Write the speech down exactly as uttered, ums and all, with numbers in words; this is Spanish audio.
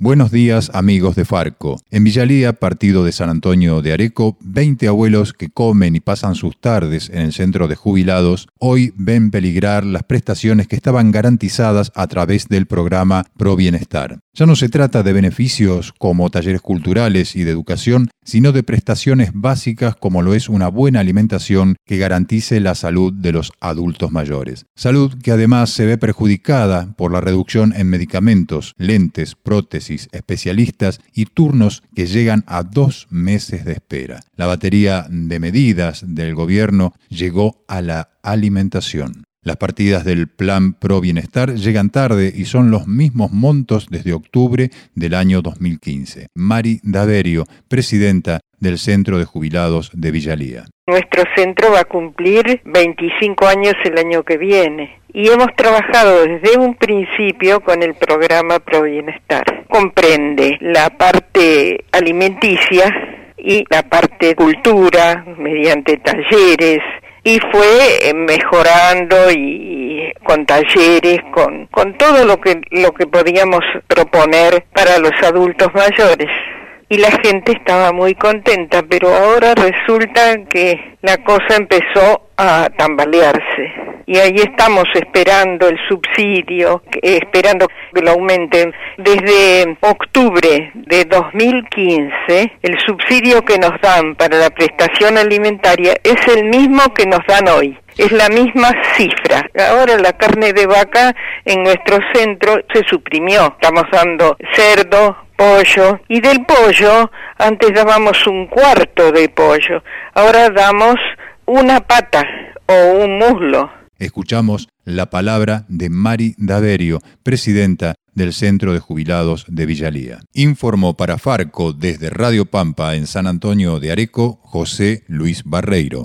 Buenos días, amigos de Farco. En Villalía, partido de San Antonio de Areco, veinte abuelos que comen y pasan sus tardes en el centro de jubilados hoy ven peligrar las prestaciones que estaban garantizadas a través del programa Pro Bienestar. Ya no se trata de beneficios como talleres culturales y de educación, sino de prestaciones básicas como lo es una buena alimentación que garantice la salud de los adultos mayores. Salud que además se ve perjudicada por la reducción en medicamentos, lentes, prótesis, especialistas y turnos que llegan a dos meses de espera. La batería de medidas del gobierno llegó a la alimentación. Las partidas del Plan Pro Bienestar llegan tarde y son los mismos montos desde octubre del año dos mil quince. Mari Daverio, presidenta del Centro de Jubilados de Villalía. Nuestro centro va a cumplir veinticinco años el año que viene y hemos trabajado desde un principio con el programa Pro Bienestar. Comprende la parte alimenticia y la parte cultura mediante talleres, y fue mejorando y, y con talleres, con, con todo lo que, lo que podíamos proponer para los adultos mayores. Y la gente estaba muy contenta, pero ahora resulta que la cosa empezó a tambalearse. Y ahí estamos esperando el subsidio, esperando que lo aumenten. Desde octubre de dos mil quince, el subsidio que nos dan para la prestación alimentaria es el mismo que nos dan hoy. Es la misma cifra. Ahora la carne de vaca en nuestro centro se suprimió. Estamos dando cerdo, pollo, y del pollo antes dábamos un cuarto de pollo. Ahora damos una pata o un muslo. Escuchamos la palabra de Mari Daverio, presidenta del Centro de Jubilados de Villalía. Informó para Farco desde Radio Pampa en San Antonio de Areco, José Luis Barreiro.